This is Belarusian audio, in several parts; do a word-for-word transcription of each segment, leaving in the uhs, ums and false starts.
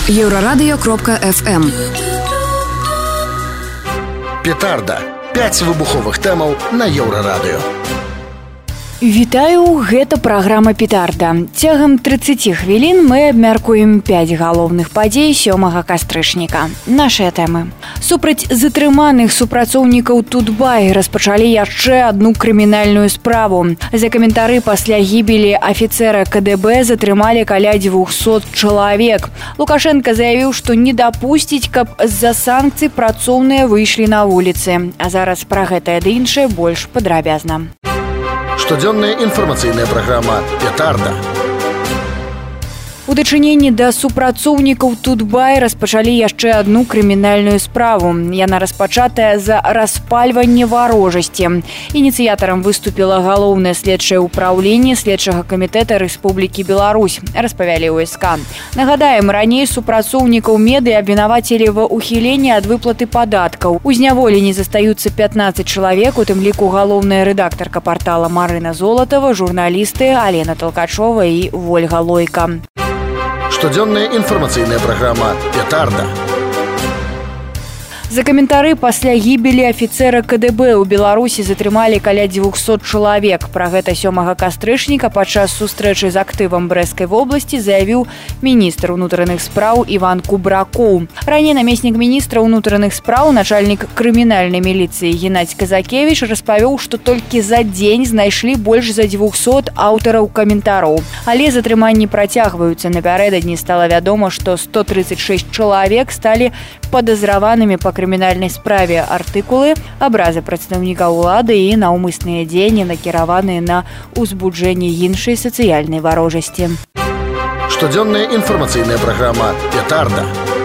Еврорадио кропка эф эм. Петарда. пяць выбуховых тэмаў на Еўрарадыё. Вітаю, гэта праграма «Петарда». Цягам трыццаць хвілін мы абмяркуем пяць галоўных падзей сёмага кастрычніка. Нашыя тэмы. Супраць затрыманых супрацоўнікаў Тутбай распачалі яшчэ адну крымінальную справу. За каментары пасля гібелі афіцэра ка дэ бэ затрымалі каля дзвюхсот чалавек. Лукашенко заявіў, што не дапусціць, каб з-за санкцый працоўныя выйшлі на вуліцы. А зараз пра гэтае ды іншае больш падрабязна. Штодзённая інфармацыйная праграма «Петарда». У дачыненні да супрацоўнікаў Тутбай распачалі яшчэ адну крымінальную справу. Яна распачатая за распальванне варожасці. Ініцыятарам выступіла галоўнае следчае ўпраўленне следчага камітэта Рэспублікі Беларусь, распавялі ў эс ка. Нагадаем, раней супрацоўнікаў меды абвінавацілі ва ўхіленні ад выплаты падаткаў. У зняволенні застаюцца пятнаццаць чалавек, у тым ліку галоўная рэдактарка партала Марына Золатава, журналісты Алена Толкачова і Вольга Лойка. Штодзённая інфармацыйная праграма «Петарда». За каментары пасля гібелі афіцэра ка дэ бэ ў Беларусі затрымалі каля дзвюхсот чалавек. Пра гэта сёмага кастрычніка падчас сустрэчы з актывам Брэсцкай вобласці заявіў міністр унутраных спраў Іван Кубракоў. Раней намеснік міністра ўнутраных спраў, начальнік крымінальнай міліцыі Геннадзь Казакевіч распавёў, што толькі за дзень знайшлі больш за дзвюхсот аўтараў каментароў. Але затрыманні працягваюцца. Напярэдадні стала вядома, што сто трыццаць шэсць чалавек сталі падазраванымі па крымінальнай справе. Артыкулы, абразы прадстаўніка ўлады і наўмысныя дзеянні накіраваныя на ўзбуджэнне іншай сацыяльнай варожасці. Штодзённая інфармацыйная праграма «Петарда».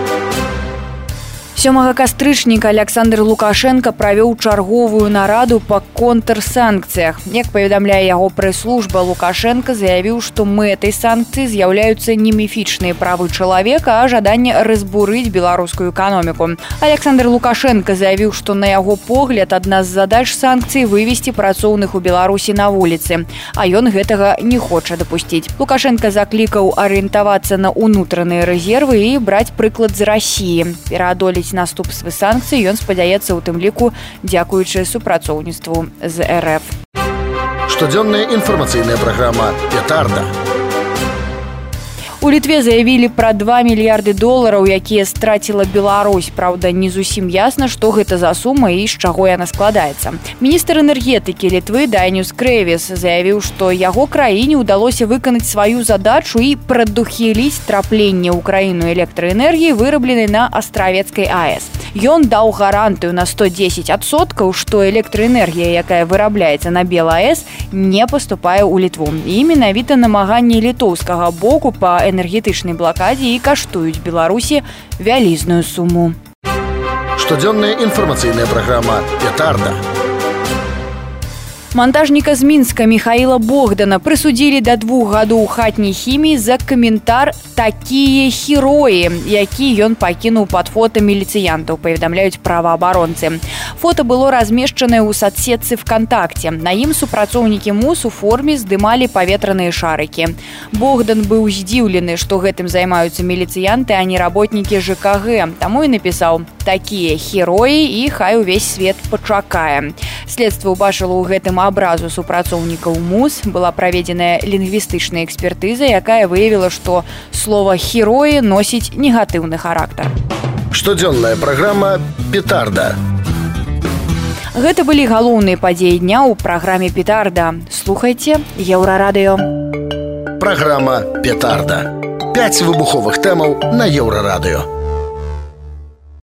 Сёмага кастрычніка Александр Лукашенко правёў чарговую нараду па контрсанкцыях. Як паведамляе яго прэс-служба, Лукашенко заявіў, што мэтай санкцый з'яўляюцца не міфічныя правы чалавека, а жаданне разбурыць беларускую эканоміку. Александр Лукашенко заявіў, што на яго погляд адна з задач санкцый вывесці працоўных у Беларусі на вуліцы, а ён гэтага не хоча дапусціць. Лукашенко заклікаў арыентавацца на ўнутраныя рэзервы і браць прыклад з Расіі. Пераадолець наступствы санкцый ён спадзяецца ў тым ліку дзякуючы супрацоўніцтву з эр эф. Штодзённая інфармацыйная праграма «Петарда». У Літве заявілі пра два мільярды долараў, якія страціла Беларусь. Праўда, не зусім ясна, што гэта за сума і з чаго яна складаецца. Міністр энергетыкі Літвы Дайнюс Крэвіс заявіў, што яго краіне ўдалося выканаць сваю задачу і прадухіліць трапленне ў краіну электраэнергіі, вырабленай на Астравецкай а эс. Ён даў гарантыю на сто дзесяць адсоткаў, што электраэнергія, якая вырабляецца на Бел-АЭС, не паступае ў Літву. І менавіта намаганні літоўскага боку па энергетычнай блакадзе і каштуюць Беларусі вялізную суму. Штодзённая інфармацыйная праграма «Петарда». Мантажніка з Мінска Міхаіла Богдана прысудзілі да двух гадоў хатняй хіміі за каментар «Такія героі», які ён пакінуў пад фота міліцыянтаў, паведамляюць праваабаронцы. Фота было размешчанае ў садсетцы ВКонтакте. На ім супрацоўнікі МУС у форме здымалі паветраныя шарыкі. Богдан быў здзіўлены, што гэтым займаюцца міліцыянты, а не работнікі жэ ка гэ. Таму і напісаў «Такія героі» і хай увесь свет пачакае. Следства ўбачыла ў гэтым абразу супрацоўнікаў МУС. Была праведзеная лінгвістычная экспертыза, якая выявіла, што слова «героі» носіць негатыўны характар. Штодзённая праграма «Петарда». Гэта былі галоўныя падзеі дня ў праграме «Петарда». Слухайце Еўрарадыё. Праграма «Петарда». пяць выбуховых тэмаў на Еўрарадыё.